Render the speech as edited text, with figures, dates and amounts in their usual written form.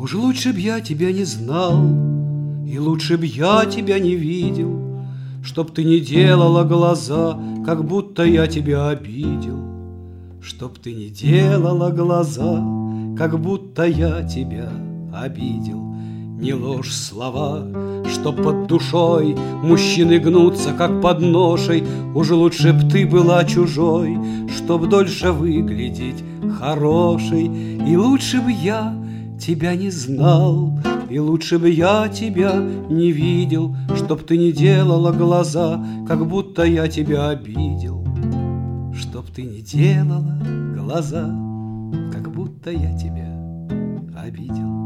Уж лучше б я тебя не знал, и лучше б я тебя не видел, чтоб ты не делала глаза, как будто я тебя обидел. Чтоб ты не делала глаза, как будто я тебя обидел. Не ложь слова, что под душой мужчины гнутся, как под ношей. Уж лучше б ты была чужой, чтоб дольше выглядеть хорошей. И лучше б я тебя не знал, и лучше бы я тебя не видел, чтоб ты не делала глаза, как будто я тебя обидел. Чтоб ты не делала глаза, как будто я тебя обидел.